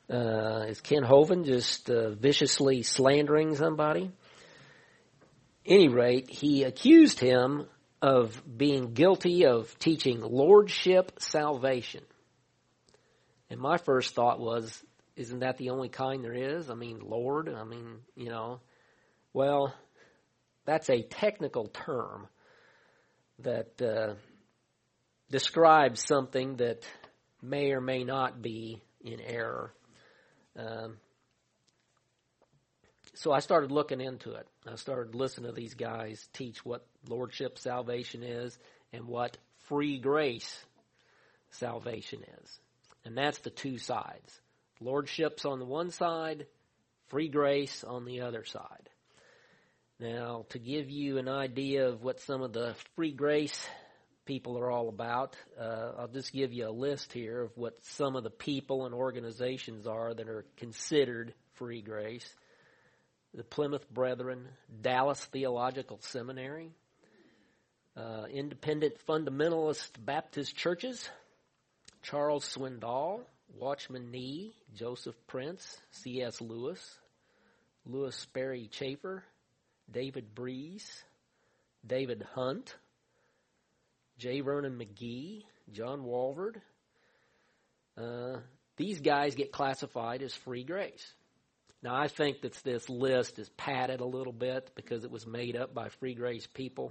Is Ken Hovind just viciously slandering somebody? Any rate, he accused him of being guilty of teaching lordship salvation. And my first thought was, isn't that the only kind there is? I mean, Lord, well, that's a technical term that describes something that may or may not be in error. So I started looking into it. I started listening to these guys teach what lordship salvation is and what free grace salvation is. And that's the two sides. Lordship's on the one side, free grace on the other side. Now, to give you an idea of what some of the free grace people are all about, I'll just give you a list here of what some of the people and organizations are that are considered free grace. The Plymouth Brethren, Dallas Theological Seminary, Independent Fundamentalist Baptist Churches, Charles Swindoll, Watchman Nee, Joseph Prince, C.S. Lewis, Louis Sperry Chafer, David Breeze, David Hunt, J. Vernon McGee, John Walvoord. These guys get classified as free grace. Now, I think that this list is padded a little bit because it was made up by free grace people.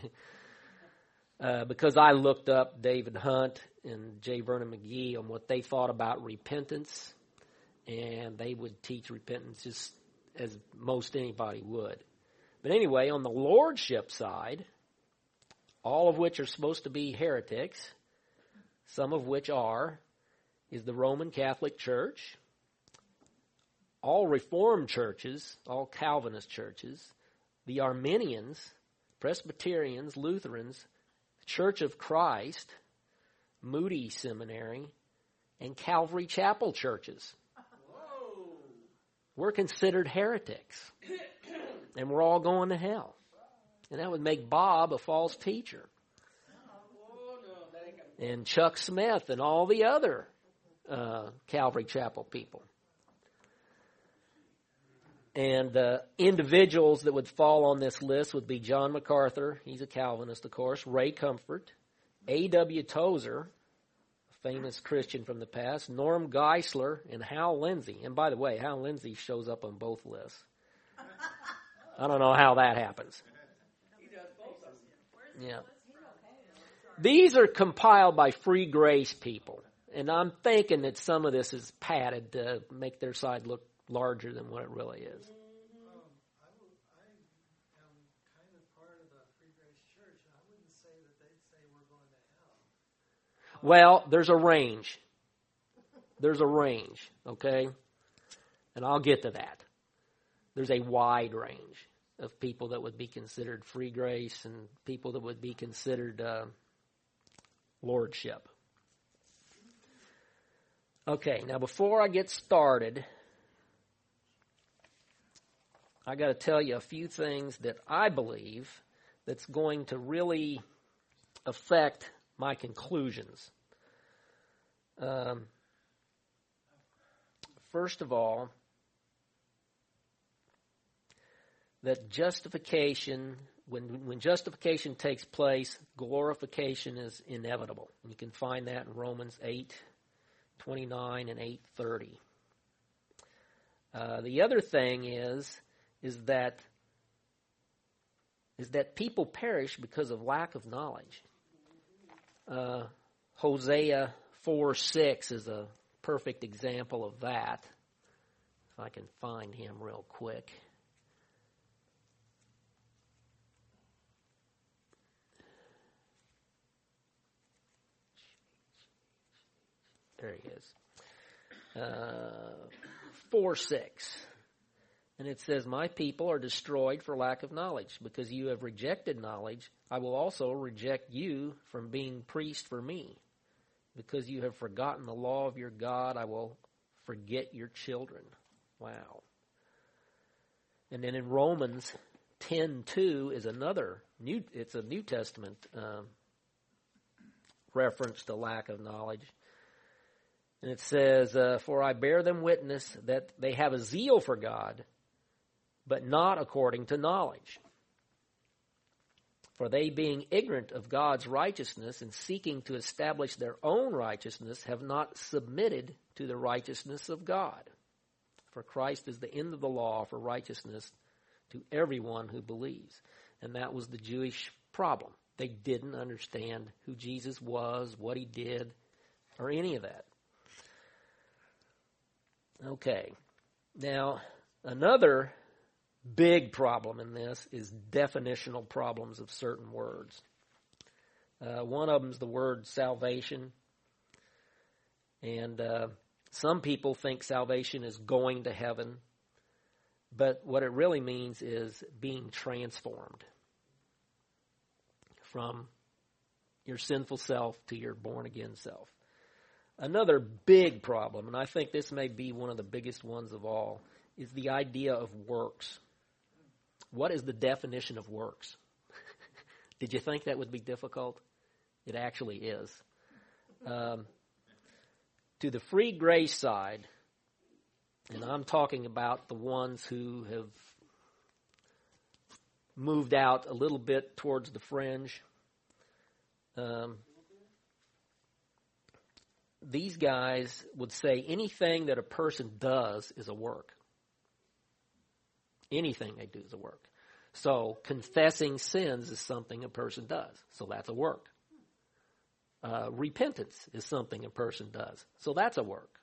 Because I looked up David Hunt and J. Vernon McGee on what they thought about repentance, and they would teach repentance just as most anybody would. But anyway, on the lordship side, all of which are supposed to be heretics, some of which is the Roman Catholic Church, all Reformed churches, all Calvinist churches, the Arminians, Presbyterians, Lutherans, Church of Christ, Moody Seminary, and Calvary Chapel churches. Whoa. We're considered heretics, and we're all going to hell. And that would make Bob a false teacher. And Chuck Smith and all the other Calvary Chapel people. And individuals that would fall on this list would be John MacArthur, he's a Calvinist, of course, Ray Comfort, A.W. Tozer, a famous Christian from the past, Norm Geisler, and Hal Lindsey. And by the way, Hal Lindsey shows up on both lists. I don't know how that happens. Yeah. These are compiled by free grace people. And I'm thinking that some of this is padded to make their side look larger than what it really is. I am kind of part of the Free Grace Church, and I wouldn't say that they'd say we're going to hell. Well, there's a range. There's a range, okay? And I'll get to that. There's a wide range of people that would be considered free grace and people that would be considered lordship. Okay, now before I get started, I got to tell you a few things that I believe that's going to really affect my conclusions. First of all, that justification, when justification takes place, glorification is inevitable. You can find that in Romans 8:29 and 8:30. The other thing is that people perish because of lack of knowledge. Hosea 4:6 is a perfect example of that. If I can find him real quick. There he is. 4:6. And it says, "My people are destroyed for lack of knowledge. Because you have rejected knowledge, I will also reject you from being priest for me. Because you have forgotten the law of your God, I will forget your children." Wow. And then in Romans 10:2 is it's a New Testament reference to lack of knowledge. And it says, for I bear them witness that they have a zeal for God, but not according to knowledge. For they, being ignorant of God's righteousness and seeking to establish their own righteousness, have not submitted to the righteousness of God. For Christ is the end of the law for righteousness to everyone who believes. And that was the Jewish problem. They didn't understand who Jesus was, what he did, or any of that. Okay. Now, another big problem in this is definitional problems of certain words. One of them is the word salvation. And some people think salvation is going to heaven. But what it really means is being transformed from your sinful self to your born-again self. Another big problem, and I think this may be one of the biggest ones of all, is the idea of works. What is the definition of works? Did you think that would be difficult? It actually is. To the free grace side, and I'm talking about the ones who have moved out a little bit towards the fringe. These guys would say anything that a person does is a work. Anything they do is a work. So confessing sins is something a person does. So that's a work. Repentance is something a person does. So that's a work.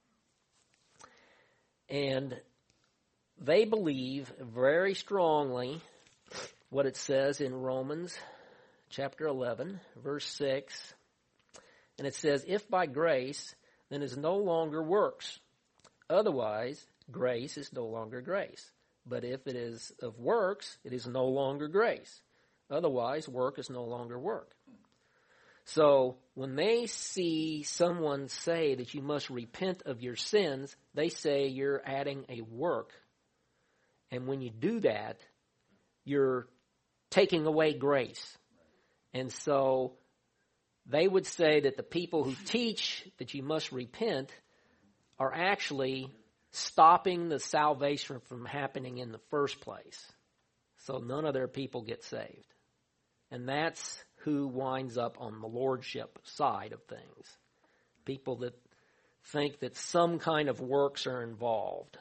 And they believe very strongly what it says in Romans chapter 11, verse 6. And it says, if by grace, then is no longer works. Otherwise, grace is no longer grace. But if it is of works, it is no longer grace. Otherwise, work is no longer work. So when they see someone say that you must repent of your sins, they say you're adding a work. And when you do that, you're taking away grace. And so they would say that the people who teach that you must repent are actually stopping the salvation from happening in the first place. So none of their people get saved. And that's who winds up on the lordship side of things. People that think that some kind of works are involved.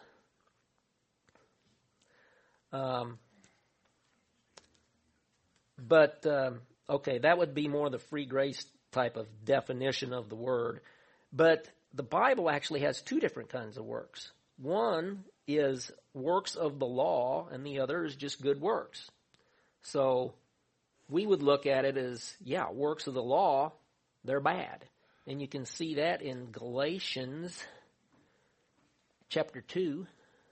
Okay, that would be more the free grace type of definition of the word. But the Bible actually has two different kinds of works. One is works of the law, and the other is just good works. So we would look at it as, works of the law, they're bad. And you can see that in Galatians chapter 2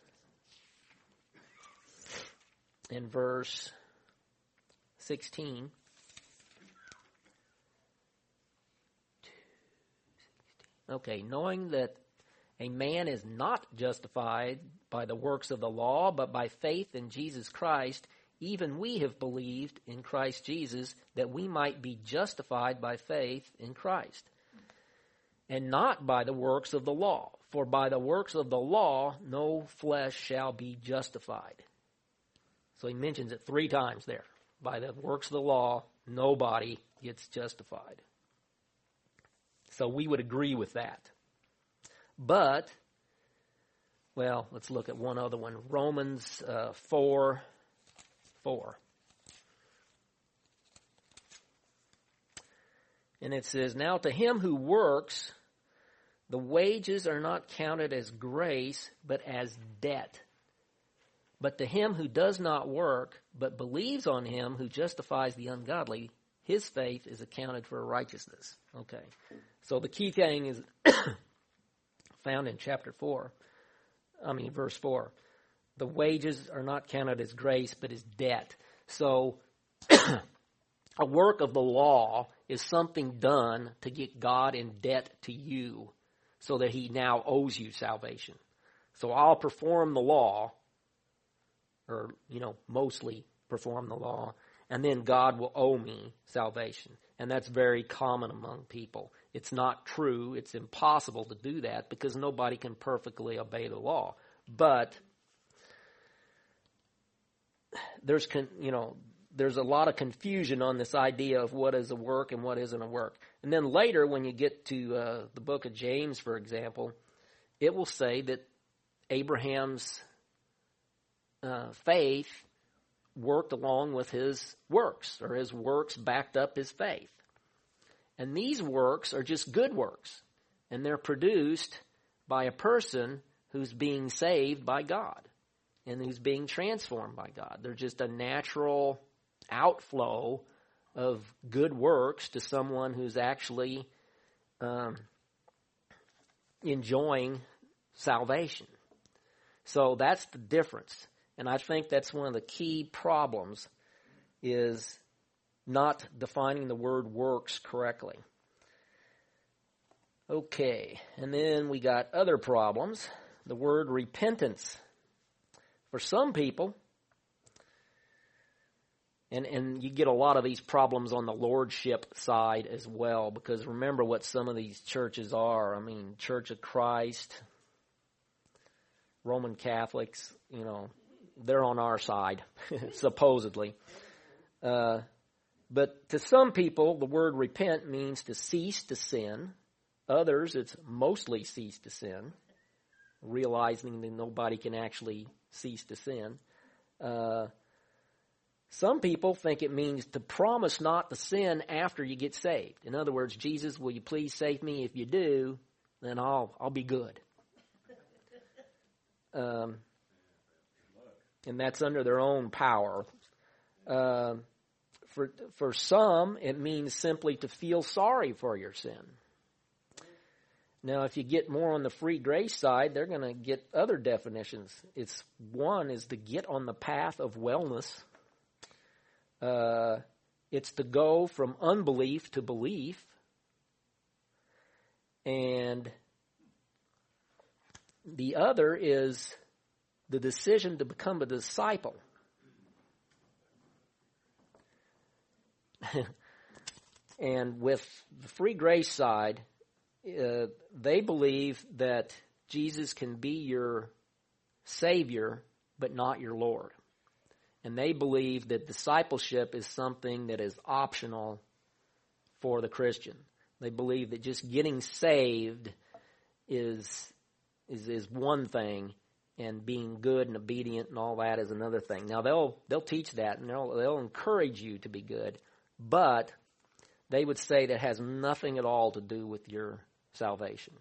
and verse 16. Okay, knowing that a man is not justified by the works of the law, but by faith in Jesus Christ, even we have believed in Christ Jesus that we might be justified by faith in Christ, and not by the works of the law. For by the works of the law no flesh shall be justified. So he mentions it 3 times there. By the works of the law, nobody gets justified. So we would agree with that. But, let's look at one other one. Romans 4:4. And it says, now to him who works, the wages are not counted as grace, but as debt. But to him who does not work, but believes on him who justifies the ungodly, his faith is accounted for righteousness. Okay. So the key thing is found in verse 4. The wages are not counted as grace, but as debt. So a work of the law is something done to get God in debt to you so that he now owes you salvation. So I'll perform the law, or, mostly perform the law, and then God will owe me salvation. And that's very common among people. It's not true. It's impossible to do that because nobody can perfectly obey the law. But there's a lot of confusion on this idea of what is a work and what isn't a work. And then later, when you get to the book of James, for example, it will say that Abraham's faith worked along with his works, or his works backed up his faith. And these works are just good works, and they're produced by a person who's being saved by God and who's being transformed by God. They're just a natural outflow of good works to someone who's actually enjoying salvation. So that's the difference. And I think that's one of the key problems, is not defining the word works correctly. Okay, and then we got other problems. The word repentance. For some people, and you get a lot of these problems on the lordship side as well, because remember what some of these churches are. I mean, Church of Christ, Roman Catholics, they're on our side, supposedly. But to some people, the word repent means to cease to sin. Others, it's mostly cease to sin, realizing that nobody can actually cease to sin. Some people think it means to promise not to sin after you get saved. In other words, Jesus, will you please save me? If you do, then I'll be good. And that's under their own power. For some, it means simply to feel sorry for your sin. Now, if you get more on the free grace side, they're going to get other definitions. One is to get on the path of wellness. It's to go from unbelief to belief. And the other is the decision to become a disciple. And with the free grace side, they believe that Jesus can be your Savior, but not your Lord. And they believe that discipleship is something that is optional for the Christian. They believe that just getting saved is one thing, and being good and obedient and all that is another thing. Now they'll teach that, and they'll encourage you to be good, but they would say that has nothing at all to do with your salvation.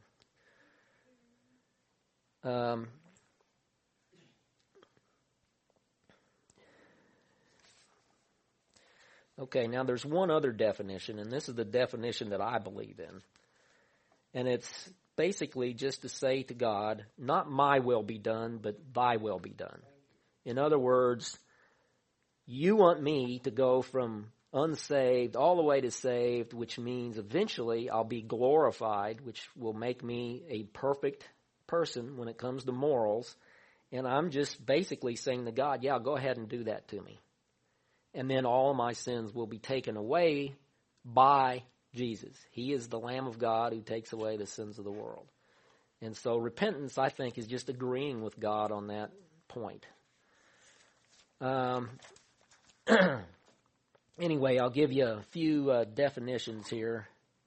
Okay, now there's one other definition, and this is the definition that I believe in. And it's basically just to say to God, not my will be done, but thy will be done. In other words, you want me to go from unsaved all the way to saved, which means eventually I'll be glorified, which will make me a perfect person when it comes to morals. And I'm just basically saying to God, yeah, go ahead and do that to me. And then all my sins will be taken away by Jesus. He is the Lamb of God who takes away the sins of the world. And so repentance, I think, is just agreeing with God on that point. Anyway, I'll give you a few definitions here.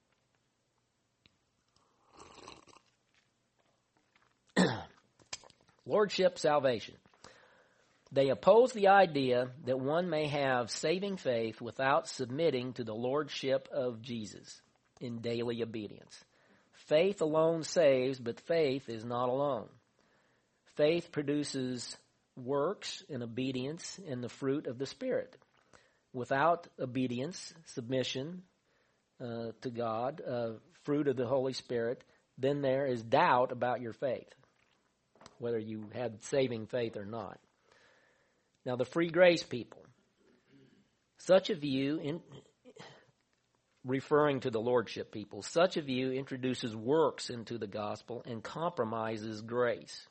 Lordship, salvation. They oppose the idea that one may have saving faith without submitting to the lordship of Jesus in daily obedience. Faith alone saves, but faith is not alone. Faith produces works and obedience in the fruit of the Spirit. Without obedience, submission to God, fruit of the Holy Spirit, then there is doubt about your faith, whether you had saving faith or not. Now, the free grace people, such a view, referring to the lordship people, such a view introduces works into the gospel and compromises grace.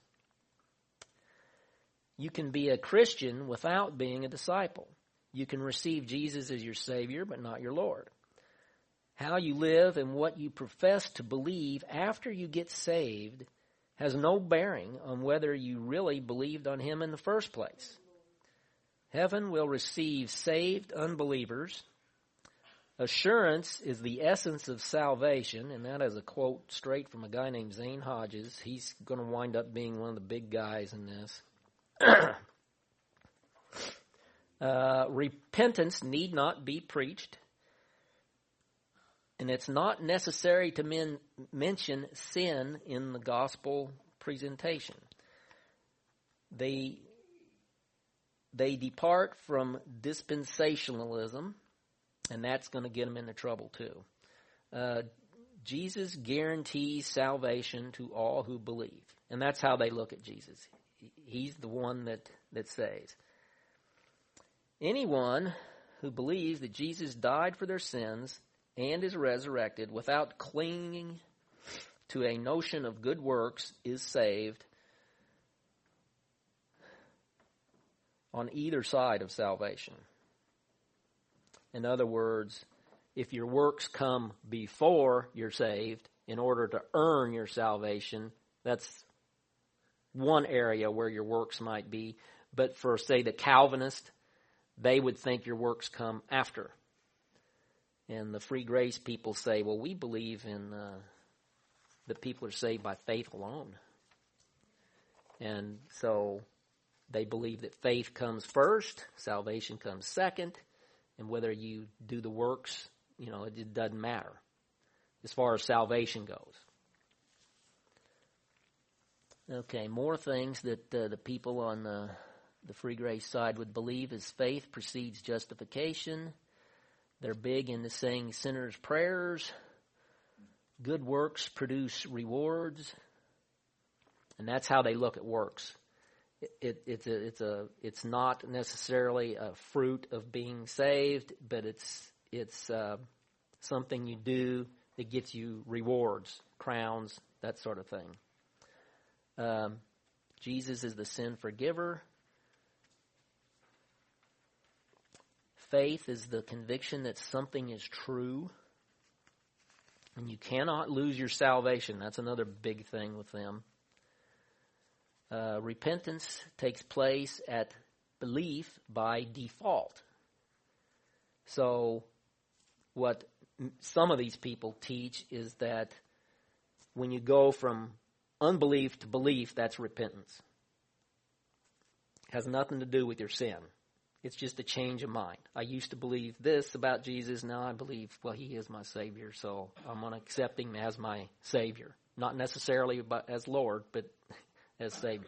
You can be a Christian without being a disciple. You can receive Jesus as your Savior, but not your Lord. How you live and what you profess to believe after you get saved has no bearing on whether you really believed on him in the first place. Heaven will receive saved unbelievers. Assurance is the essence of salvation, and that is a quote straight from a guy named Zane Hodges. He's going to wind up being one of the big guys in this. Repentance need not be preached, and it's not necessary to mention sin in the gospel presentation. They depart from dispensationalism, and that's going to get them into trouble too. Jesus guarantees salvation to all who believe, and that's how they look at Jesus. He's the one that saves. Anyone who believes that Jesus died for their sins and is resurrected without clinging to a notion of good works is saved on either side of salvation. In other words, if your works come before you're saved in order to earn your salvation, that's one area where your works might be. But for, say, the Calvinist, they would think your works come after. And the free grace people say, well, we believe in that people are saved by faith alone. And so they believe that faith comes first, salvation comes second, and whether you do the works, it doesn't matter as far as salvation goes. Okay, more things that the people on the free grace side would believe is faith precedes justification. They're big into saying sinners' prayers. Good works produce rewards. And that's how they look at works. It's not necessarily a fruit of being saved, but it's something you do that gets you rewards, crowns, that sort of thing. Jesus is the sin forgiver. Faith is the conviction that something is true. And you cannot lose your salvation. That's another big thing with them. Repentance takes place at belief by default. So what some of these people teach is that when you go from unbelief to belief, that's repentance. It has nothing to do with your sin. It's just a change of mind. I used to believe this about Jesus. Now I believe, well, he is my Savior, so I'm going to accept him as my Savior. Not necessarily as Lord, but as Savior.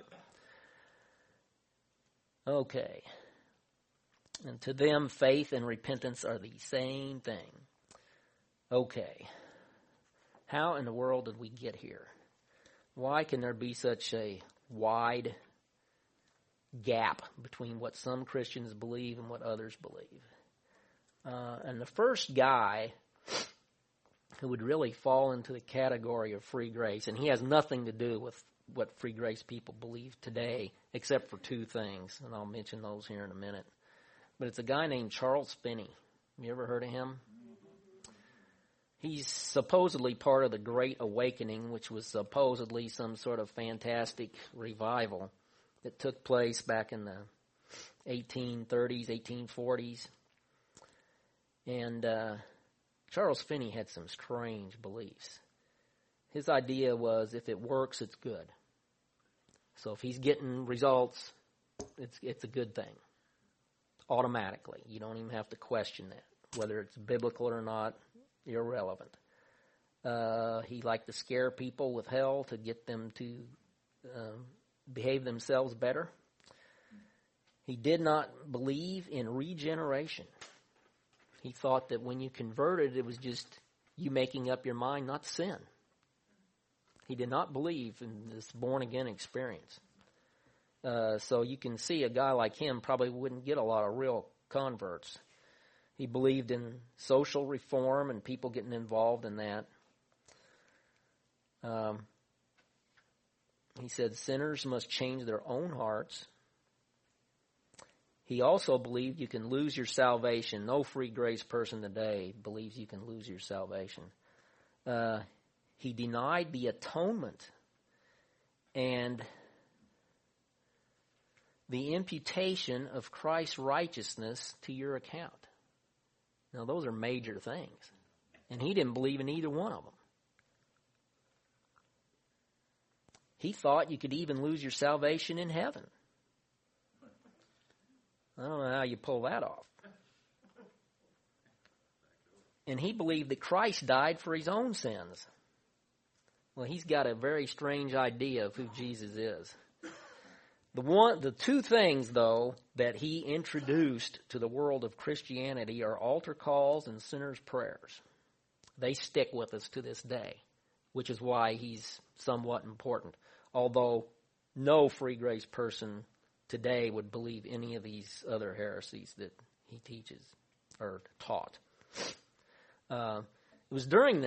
Okay. And to them, faith and repentance are the same thing. Okay. How in the world did we get here? Why can there be such a wide gap between what some Christians believe and what others believe? And the first guy who would really fall into the category of free grace, and he has nothing to do with what free grace people believe today, except for two things, and I'll mention those here in a minute. But it's a guy named Charles Finney. You ever heard of him? He's supposedly part of the Great Awakening, which was supposedly some sort of fantastic revival that took place back in the 1830s, 1840s. And Charles Finney had some strange beliefs. His idea was if it works, it's good. So if he's getting results, it's a good thing. Automatically. You don't even have to question that. Whether it's biblical or not, irrelevant. He liked to scare people with hell to get them to behave themselves better. He did not believe in regeneration. He thought that when you converted, it was just you making up your mind not to sin. He did not believe in this born-again experience. So you can see a guy like him probably wouldn't get a lot of real converts. He believed in social reform and people getting involved in that. He said sinners must change their own hearts. He also believed you can lose your salvation. No free grace person today believes you can lose your salvation. He denied the atonement and the imputation of Christ's righteousness to your account. Now, those are major things. And he didn't believe in either one of them. He thought you could even lose your salvation in heaven. I don't know how you pull that off. And he believed that Christ died for his own sins. Well, he's got a very strange idea of who Jesus is. The two things, though, that he introduced to the world of Christianity are altar calls and sinners' prayers. They stick with us to this day, which is why he's somewhat important. Although no free grace person today would believe any of these other heresies that he teaches or taught. It was during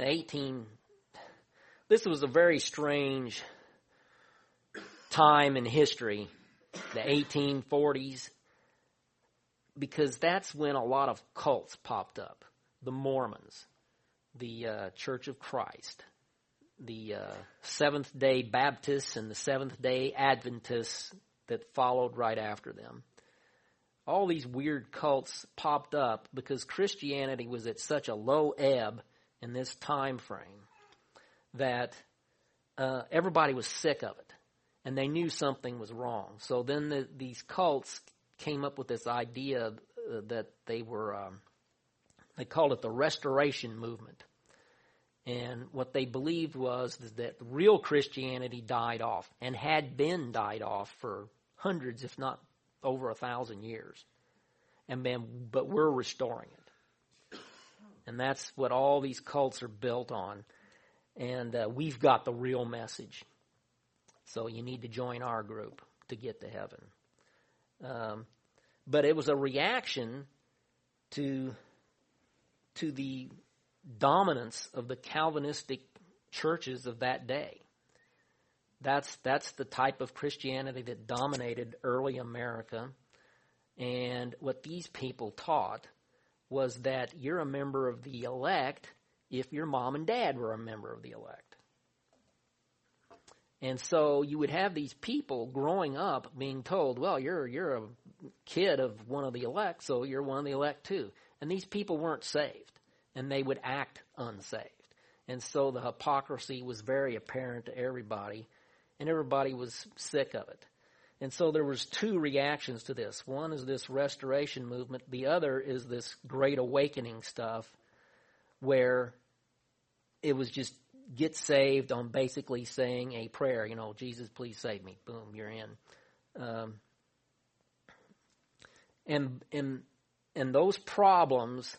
this was a very strange time in history, the 1840s, because that's when a lot of cults popped up. The Mormons, the Church of Christ, the Seventh-day Baptists and the Seventh-day Adventists that followed right after them. All these weird cults popped up because Christianity was at such a low ebb in this time frame that everybody was sick of it, and they knew something was wrong. So then these cults came up with this idea that they called it the Restoration Movement. And what they believed was that real Christianity died off and had been died off for hundreds, if not over 1,000 years. But we're restoring it. And that's what all these cults are built on. And we've got the real message. So you need to join our group to get to heaven. But it was a reaction to the dominance of the Calvinistic churches of that day. That's the type of Christianity that dominated early America. And what these people taught was that you're a member of the elect if your mom and dad were a member of the elect. And so you would have these people growing up being told, well, you're a kid of one of the elect, so you're one of the elect too. And these people weren't saved, and they would act unsaved. And so the hypocrisy was very apparent to everybody, and everybody was sick of it. And so there was two reactions to this. One is this restoration movement. The other is this Great Awakening stuff, where it was just get saved on basically saying a prayer. You know, Jesus, please save me. Boom, you're in. And those problems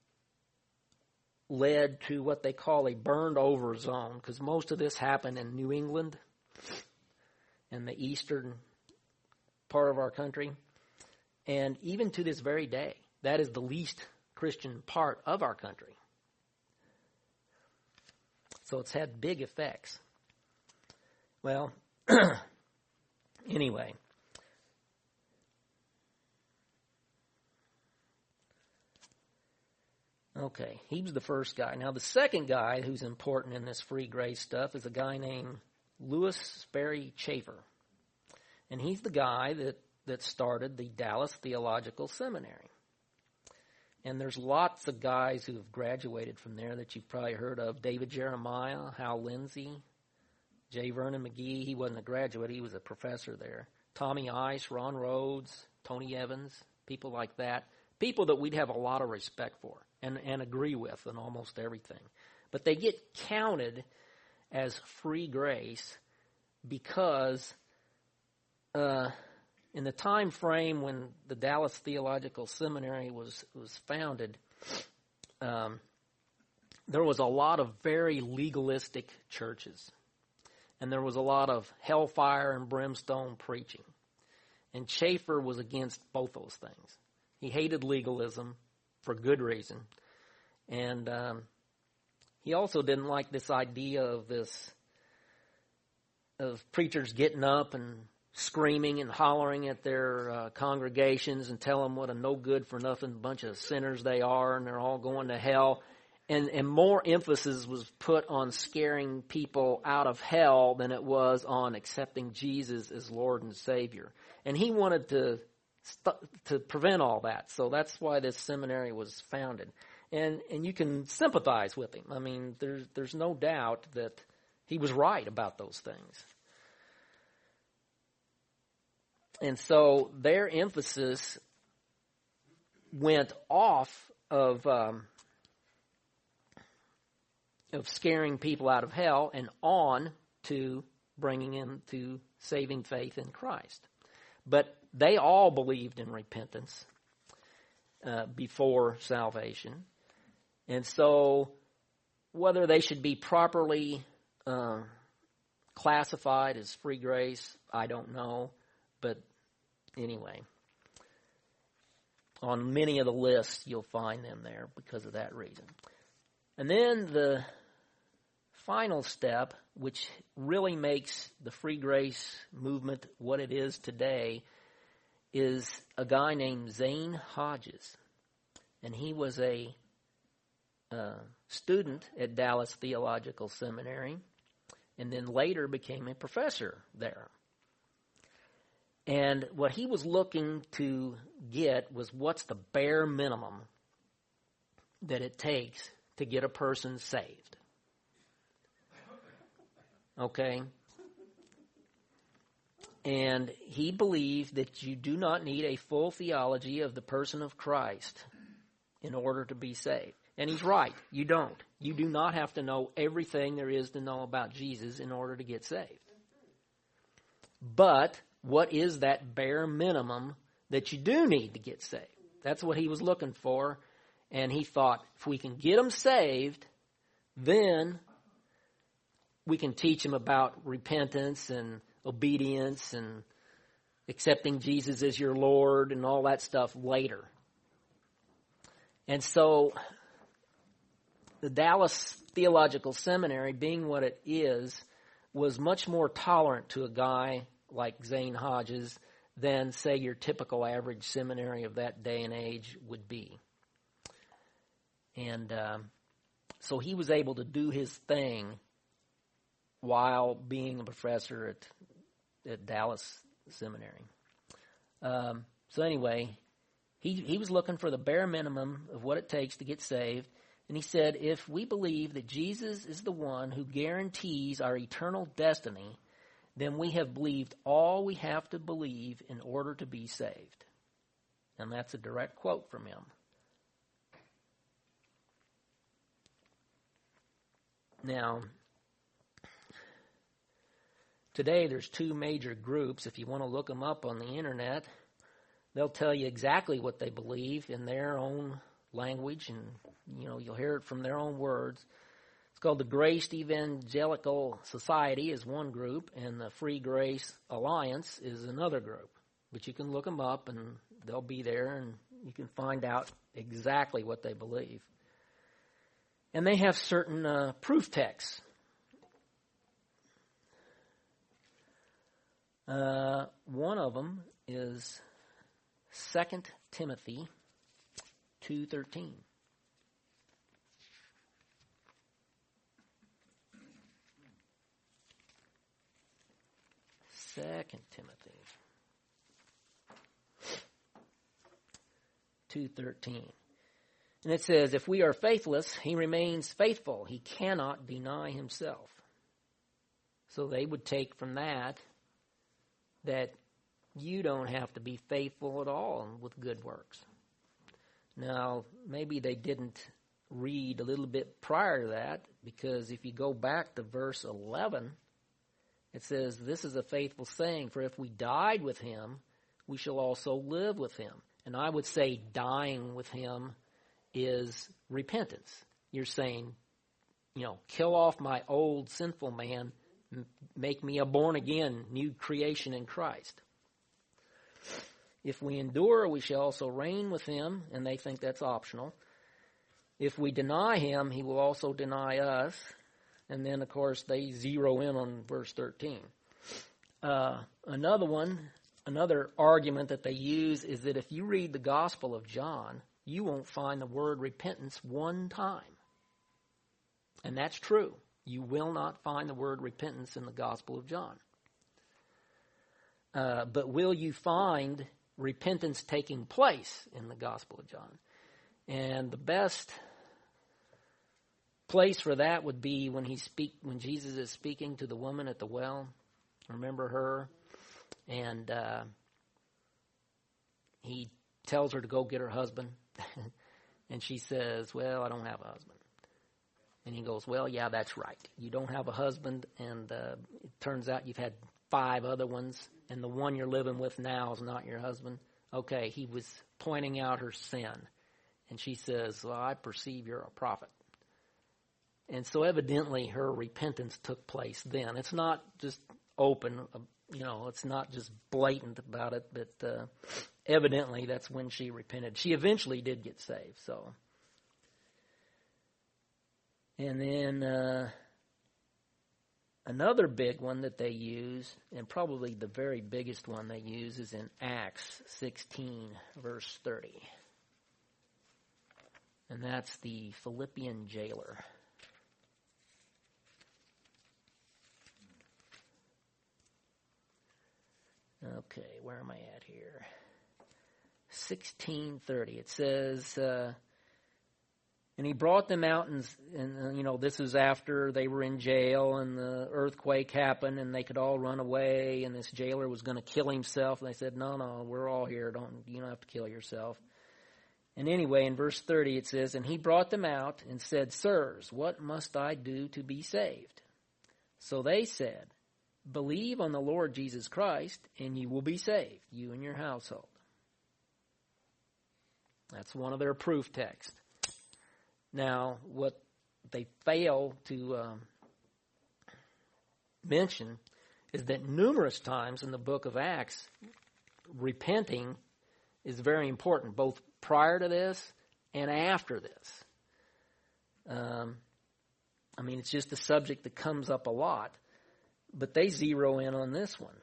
led to what they call a burned over zone, because most of this happened in New England and the eastern part of our country. And even to this very day, that is the least Christian part of our country. So it's had big effects. Well, anyway. Okay, he was the first guy. Now the second guy who's important in this free grace stuff is a guy named Lewis Sperry Chafer. And he's the guy that started the Dallas Theological Seminary. And there's lots of guys who have graduated from there that you've probably heard of. David Jeremiah, Hal Lindsey, J. Vernon McGee. He wasn't a graduate, he was a professor there. Tommy Ice, Ron Rhodes, Tony Evans, people like that. People that we'd have a lot of respect for and agree with on almost everything. But they get counted as free grace because in the time frame when the Dallas Theological Seminary was founded, there was a lot of very legalistic churches. And there was a lot of hellfire and brimstone preaching. And Chafer was against both those things. He hated legalism for good reason. And he also didn't like this idea of preachers getting up and screaming and hollering at their congregations and tell them what a no good for nothing bunch of sinners they are, and they're all going to hell. And more emphasis was put on scaring people out of hell than it was on accepting Jesus as Lord and Savior. And he wanted to prevent all that. So that's why this seminary was founded. And you can sympathize with him. I mean, there's no doubt that he was right about those things. And so their emphasis went off of scaring people out of hell and on to bringing them to saving faith in Christ. But they all believed in repentance before salvation. And so whether they should be properly classified as free grace, I don't know. But anyway, on many of the lists, you'll find them there because of that reason. And then the final step, which really makes the free grace movement what it is today, is a guy named Zane Hodges. And he was a student at Dallas Theological Seminary and then later became a professor there. And what he was looking to get was what's the bare minimum that it takes to get a person saved. Okay? And he believed that you do not need a full theology of the person of Christ in order to be saved. And he's right. You don't. You do not have to know everything there is to know about Jesus in order to get saved. But what is that bare minimum that you do need to get saved? That's what he was looking for. And he thought, if we can get them saved, then we can teach them about repentance and obedience and accepting Jesus as your Lord and all that stuff later. And so the Dallas Theological Seminary, being what it is, was much more tolerant to a guy like Zane Hodges than, say, your typical average seminary of that day and age would be. And so he was able to do his thing while being a professor at Dallas Seminary. So anyway, he was looking for the bare minimum of what it takes to get saved. And he said, if we believe that Jesus is the one who guarantees our eternal destiny, then we have believed all we have to believe in order to be saved. And that's a direct quote from him. Now, today there's two major groups. If you want to look them up on the internet, they'll tell you exactly what they believe in their own language, and you'll hear it from their own words. It's called the Grace Evangelical Society is one group, and the Free Grace Alliance is another group. But you can look them up, and they'll be there, and you can find out exactly what they believe. And they have certain proof texts. One of them is 2 Timothy 2:13. Second Timothy 2:13. And it says, if we are faithless, he remains faithful. He cannot deny himself. So they would take from that you don't have to be faithful at all with good works. Now, maybe they didn't read a little bit prior to that, because if you go back to verse 11, it says, this is a faithful saying, for if we died with him, we shall also live with him. And I would say dying with him is repentance. You're saying, kill off my old sinful man, make me a born-again new creation in Christ. If we endure, we shall also reign with him, and they think that's optional. If we deny him, he will also deny us. And then, of course, they zero in on verse 13. Another argument that they use is that if you read the Gospel of John, you won't find the word repentance one time. And that's true. You will not find the word repentance in the Gospel of John. But will you find repentance taking place in the Gospel of John? And the best place for that would be when Jesus is speaking to the woman at the well. Remember her? And he tells her to go get her husband. And she says, well, I don't have a husband. And he goes, well, yeah, that's right. You don't have a husband, and it turns out you've had 5 other ones, and the one you're living with now is not your husband. Okay, he was pointing out her sin. And she says, well, I perceive you're a prophet. And so evidently her repentance took place then. It's not just open, it's not just blatant about it, but evidently that's when she repented. She eventually did get saved, so. And then another big one that they use, and probably the very biggest one they use, is in Acts 16, verse 30. And that's the Philippian jailer. Okay, where am I at here? 16:30. It says, and he brought them out, and this is after they were in jail, and the earthquake happened, and they could all run away, and this jailer was going to kill himself. And they said, no, we're all here. You don't have to kill yourself. And anyway, in verse 30 it says, and he brought them out and said, sirs, what must I do to be saved? So they said, believe on the Lord Jesus Christ, and you will be saved, you and your household. That's one of their proof texts. Now, what they fail to mention is that numerous times in the book of Acts, repenting is very important, both prior to this and after this. It's just a subject that comes up a lot. But they zero in on this one.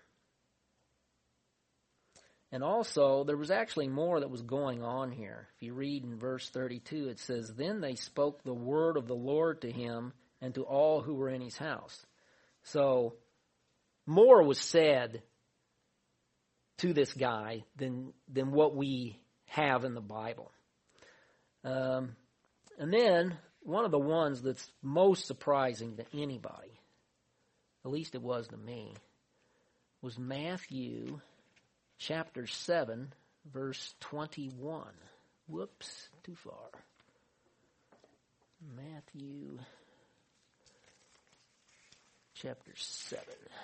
And also, there was actually more that was going on here. If you read in verse 32, it says, then they spoke the word of the Lord to him and to all who were in his house. So, more was said to this guy than what we have in the Bible. And then, one of the ones that's most surprising to anybody, at least it was to me, was Matthew chapter 7, verse 21. Whoops, too far. Matthew chapter 7.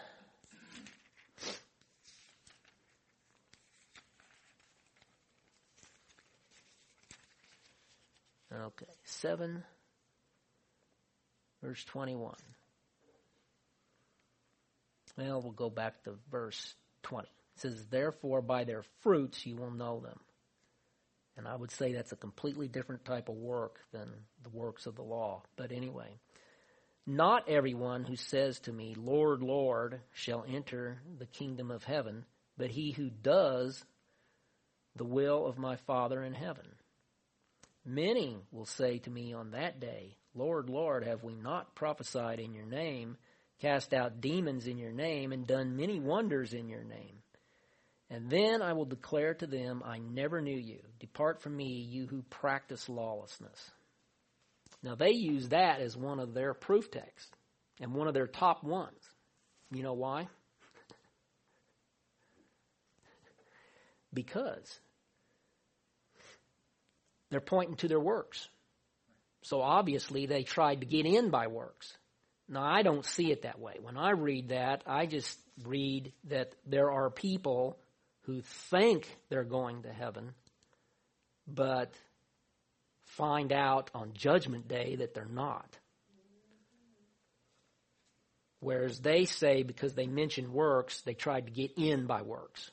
Okay, 7, verse 21. Well, we'll go back to verse 20. It says, therefore, by their fruits you will know them. And I would say that's a completely different type of work than the works of the law. But anyway, not everyone who says to me, Lord, Lord, shall enter the kingdom of heaven, but he who does the will of my Father in heaven. Many will say to me on that day, Lord, Lord, have we not prophesied in your name, cast out demons in your name, and done many wonders in your name? And then I will declare to them, I never knew you. Depart from me, you who practice lawlessness. Now they use that as one of their proof texts, and one of their top ones. You know why? Because they're pointing to their works. So obviously they tried to get in by works. Now I don't see it that way. When I read that, I just read that there are people who think they're going to heaven, but find out on Judgment Day that they're not. Whereas they say because they mention works, they tried to get in by works.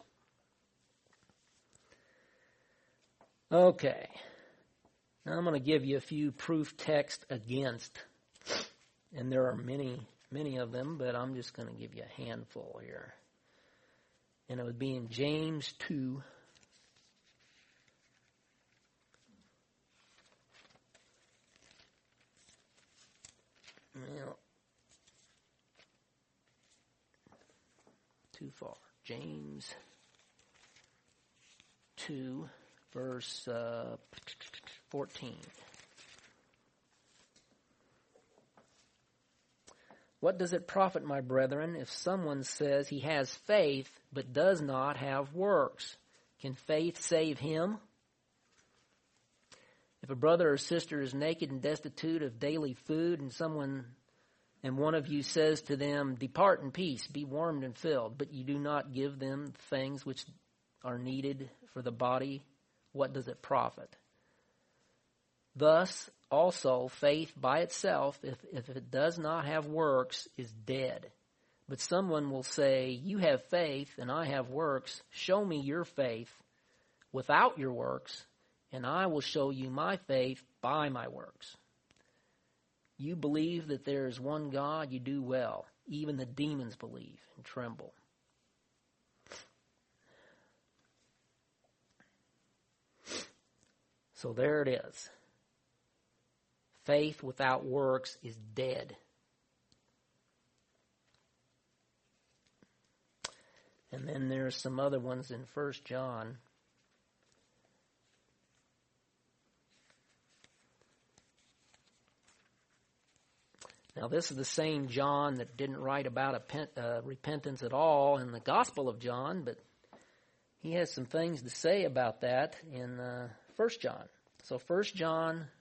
Okay. Now I'm going to give you a few proof texts against, and there are many of them, but I'm just going to give you a handful here. And it would be in James 2. Well, too far. James 2, verse 14. What does it profit, my brethren, if someone says he has faith but does not have works? Can faith save him? If a brother or sister is naked and destitute of daily food, and one of you says to them, "Depart in peace, be warmed and filled," but you do not give them things which are needed for the body, what does it profit? Thus also faith by itself, if it does not have works, is dead. But someone will say, "You have faith and I have works. Show me your faith without your works, and I will show you my faith by my works." You believe that there is one God, you do well. Even the demons believe and tremble. So there it is. Faith without works is dead. And then there's some other ones in 1 John. Now, this is the same John that didn't write about repentance at all in the Gospel of John, but he has some things to say about that in 1 John. So 1 John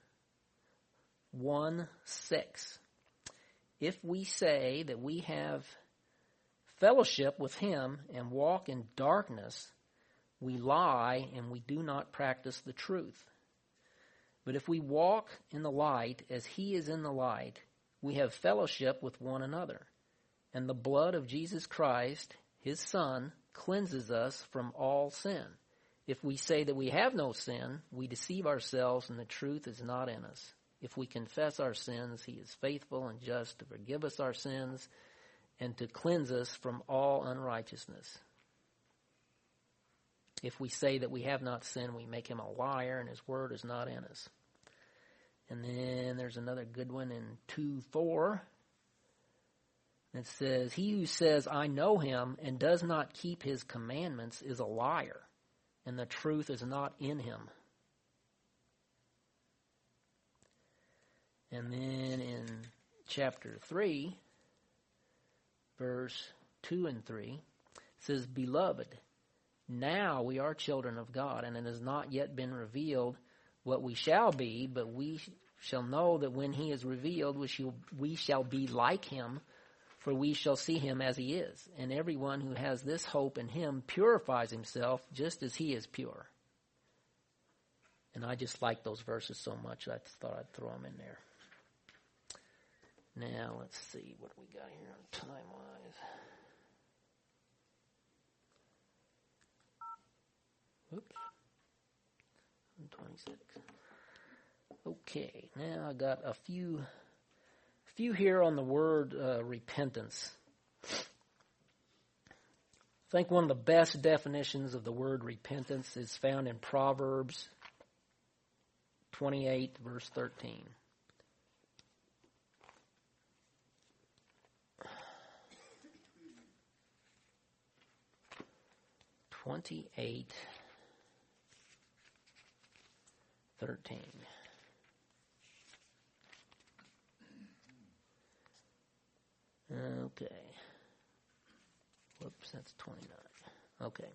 1:6. If we say that we have fellowship with him and walk in darkness, we lie and we do not practice the truth. But if we walk in the light as he is in the light, we have fellowship with one another. And the blood of Jesus Christ, his Son, cleanses us from all sin. If we say that we have no sin, we deceive ourselves and the truth is not in us. If we confess our sins, he is faithful and just to forgive us our sins and to cleanse us from all unrighteousness. If we say that we have not sinned, we make him a liar and his word is not in us. And then there's another good one in 2:4. It says, "He who says, 'I know him,' and does not keep his commandments is a liar, and the truth is not in him." And then in chapter 3, verse 2 and 3, it says, "Beloved, now we are children of God, and it has not yet been revealed what we shall be, but we shall know that when he is revealed, we shall be like him, for we shall see him as he is. And everyone who has this hope in him purifies himself just as he is pure." And I just like those verses so much, I thought I'd throw them in there. Now, let's see what we got here on time-wise. Oops. 26. Okay, now I got a few here on the word repentance. I think one of the best definitions of the word repentance is found in Proverbs 28, verse 13. 28:13. Okay. Whoops, that's 29. Okay.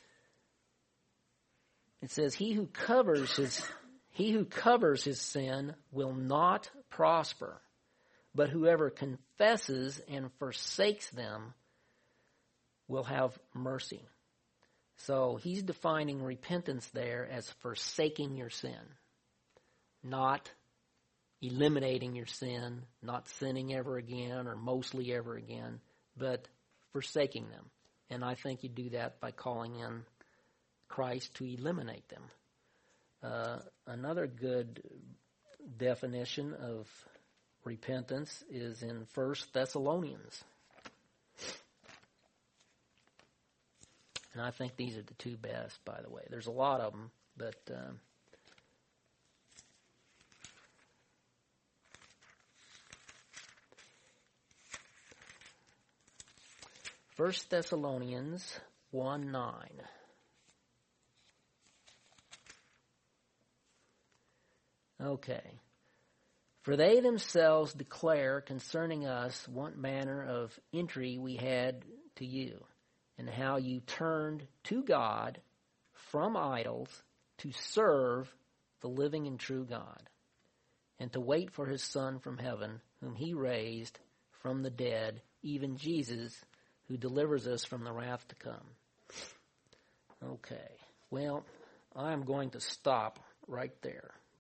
It says, he who covers his sin will not prosper, but whoever confesses and forsakes them will have mercy. So he's defining repentance there as forsaking your sin, not eliminating your sin, not sinning ever again or mostly ever again, but forsaking them. And I think you do that by calling in Christ to eliminate them. Another good definition of repentance is in 1 Thessalonians. And I think these are the two best, by the way. There's a lot of them, but 1 Thessalonians 1:9. Okay. For they themselves declare concerning us what manner of entry we had to you, and how you turned to God from idols to serve the living and true God, and to wait for his Son from heaven, whom he raised from the dead, even Jesus, who delivers us from the wrath to come. Okay. Well, I'm going to stop right there,